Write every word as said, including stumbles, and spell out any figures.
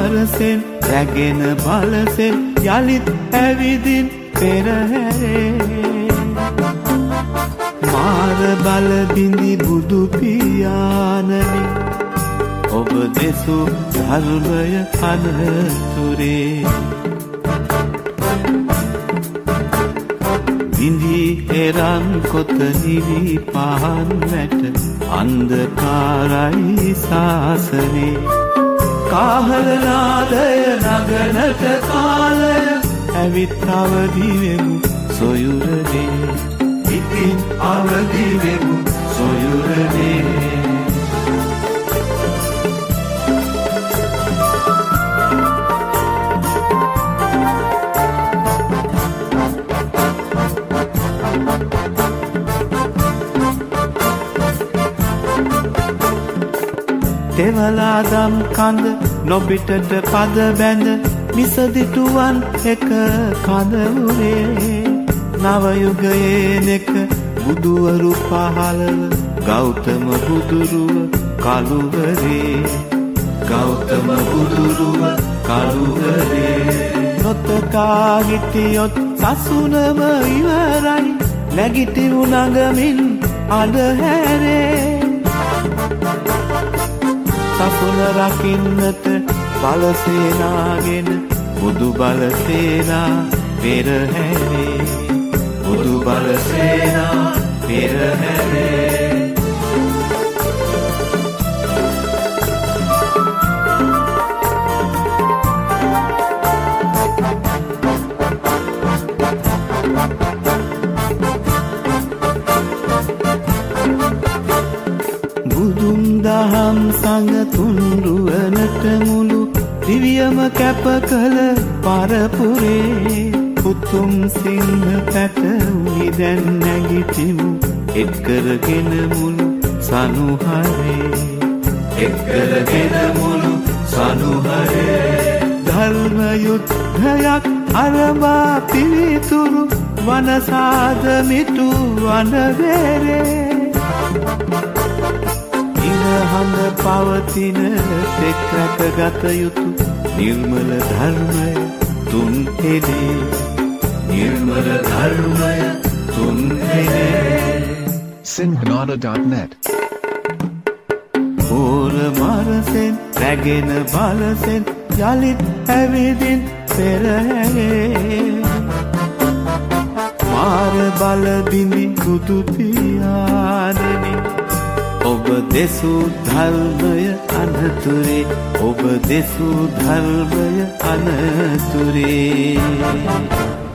මරසෙන් රැගෙන බලසෙන් යලිත් ඇවිදින් පෙරහැරේ මාර බල බිඳි බුදු පියාණනි ඔබ දෙසූ ධර්මය අනතුරේ බිඳි එරන් කොත නිවි පහන් වැට අන්ධකාරයි සාසනේ කාහල නාදය නගනට කාලය ඇවිත් අවදි වෙමු සොයුරනේ ඉතින් අවදි වෙමු සොයුරනේ තෙවලා දම් කඳ නොබිටට පද බැඳ මිසදිටුවන් එක කඳවුරේ නවයුගයේ නෙක බුදුවරු පහළව ගෞතම බුදුරුව කළුවරේ ගෞතම බුදුරුව කළුවරේ නොතකා හිටියොත් සසුනම ඉවරයි නැගිටි උනගමින් අඳහැරේ සසුන රකින්නට බලසේනාගෙන බුදු බලසේනා පෙරහැරේ බුදු බලසේනා පෙරහැරේ බුදුන් දහම් සංග තුන්රුවනට මුළු දිවියම කැප කළ පරපුරේ පුතුම් සිංහ පැටවුනි දැන් නැගිටිමු එක්කරගෙන මුළු සනුහරේ එක්කරගෙන මුළු සනුහරේ ධර්ම යුද්ධයක් අරඹා පිවිතුරු වනසාද මිටු වනවේරේ හඳ පවතින තෙක් රැකගත යුතු නිර්මල ධර්මය තුන් එදේ නිර්මල ධර්මය තුන් එදේ sinhanada dot net ඕර මරසෙන් රැගෙන බලසෙන් යලිත් ඇවිදින් පෙරහැරේ මාර බල බිඳි බුදු පියාණනි ඔබ දෙසූ ධර්මය අනතුරේ ඔබ දෙසූ ධර්මය අනතුරේ